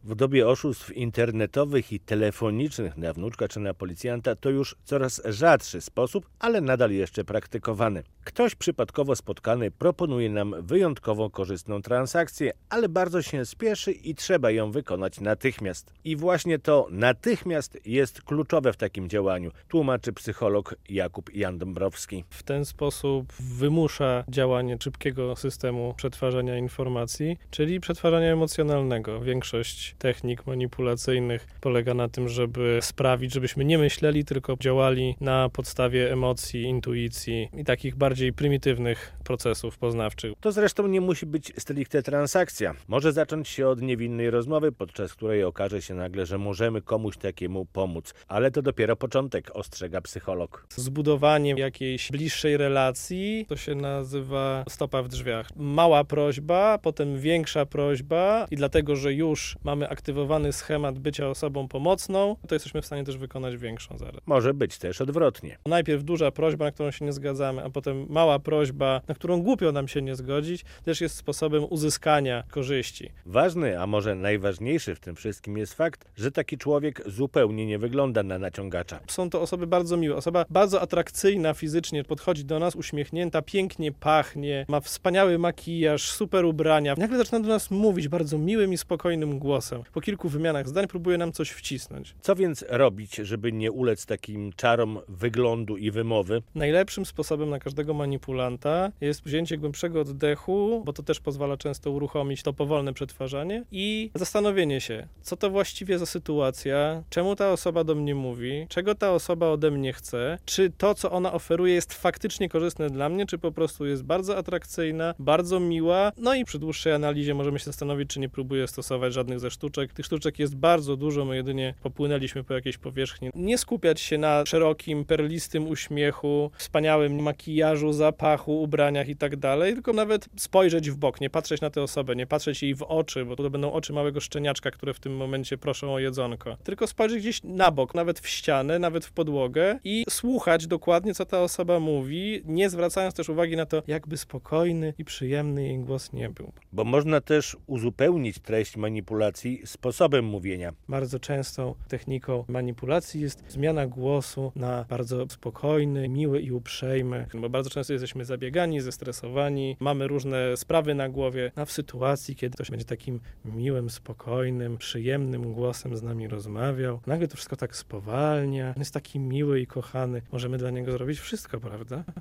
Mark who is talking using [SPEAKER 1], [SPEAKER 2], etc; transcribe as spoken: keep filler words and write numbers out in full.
[SPEAKER 1] W dobie oszustw internetowych i telefonicznych na wnuczka czy na policjanta to już coraz rzadszy sposób, ale nadal jeszcze praktykowany. Ktoś przypadkowo spotkany proponuje nam wyjątkowo korzystną transakcję, ale bardzo się spieszy i trzeba ją wykonać natychmiast. I właśnie to natychmiast jest kluczowe w takim działaniu, tłumaczy psycholog Jakub Jan Dąbrowski.
[SPEAKER 2] W ten sposób wymusza działanie szybkiego systemu przetwarzania informacji, czyli przetwarzania emocjonalnego. Większość technik manipulacyjnych polega na tym, żeby sprawić, żebyśmy nie myśleli, tylko działali na podstawie emocji, intuicji i takich bardziej prymitywnych procesów poznawczych.
[SPEAKER 1] To zresztą nie musi być stricte transakcja. Może zacząć się od niewinnej rozmowy, podczas której okaże się nagle, że możemy komuś takiemu pomóc. Ale to dopiero początek, ostrzega psycholog.
[SPEAKER 2] Zbudowanie jakiejś bliższej relacji to się nazywa stopa w drzwiach. Mała prośba, potem większa prośba i dlatego, że już mamy aktywowany schemat bycia osobą pomocną, to jesteśmy w stanie też wykonać większą zaraz.
[SPEAKER 1] Może być też odwrotnie.
[SPEAKER 2] Najpierw duża prośba, na którą się nie zgadzamy, a potem mała prośba, na którą głupio nam się nie zgodzić, też jest sposobem uzyskania korzyści.
[SPEAKER 1] Ważny, a może najważniejszy w tym wszystkim jest fakt, że taki człowiek zupełnie nie wygląda na naciągacza.
[SPEAKER 2] Są to osoby bardzo miłe, osoba bardzo atrakcyjna fizycznie, podchodzi do nas, uśmiechnięta, pięknie pachnie, ma wspaniały makijaż, super ubrania. Nagle zaczyna do nas mówić bardzo miłym i spokojnym głosem. Po kilku wymianach zdań próbuje nam coś wcisnąć.
[SPEAKER 1] Co więc robić, żeby nie ulec takim czarom wyglądu i wymowy?
[SPEAKER 2] Najlepszym sposobem na każdego manipulanta jest wzięcie głębszego oddechu, bo to też pozwala często uruchomić to powolne przetwarzanie i zastanowienie się, co to właściwie za sytuacja, czemu ta osoba do mnie mówi, czego ta osoba ode mnie chce, czy to, co ona oferuje, jest faktycznie korzystne dla mnie, czy po prostu jest bardzo atrakcyjna, bardzo miła. No i przy dłuższej analizie możemy się zastanowić, czy nie próbuje stosować żadnych ze sztuczek. Tych sztuczek jest bardzo dużo, my jedynie popłynęliśmy po jakiejś powierzchni. Nie skupiać się na szerokim, perlistym uśmiechu, wspaniałym makijażu, zapachu, ubraniach i tak dalej, tylko nawet spojrzeć w bok, nie patrzeć na tę osobę, nie patrzeć jej w oczy, bo to będą oczy małego szczeniaczka, które w tym momencie proszą o jedzonko. Tylko spojrzeć gdzieś na bok, nawet w ścianę, nawet w podłogę i słuchać dokładnie, co ta osoba mówi, nie zwracając też uwagi na to, jakby spokojny i przyjemny jej głos nie był.
[SPEAKER 1] Bo można też uzupełnić treść manipulacji sposobem mówienia.
[SPEAKER 2] Bardzo częstą techniką manipulacji jest zmiana głosu na bardzo spokojny, miły i uprzejmy, bo bardzo często jesteśmy zabiegani, zestresowani, mamy różne sprawy na głowie, a w sytuacji, kiedy ktoś będzie takim miłym, spokojnym, przyjemnym głosem z nami rozmawiał, nagle to wszystko tak spowalnia, on jest taki miły i kochany, możemy dla niego zrobić wszystko, prawda?